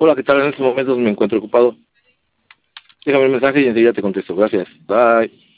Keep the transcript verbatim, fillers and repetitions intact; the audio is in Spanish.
Hola, ¿qué tal? En estos momentos me encuentro ocupado. Déjame el mensaje y enseguida te contesto. Gracias. Bye.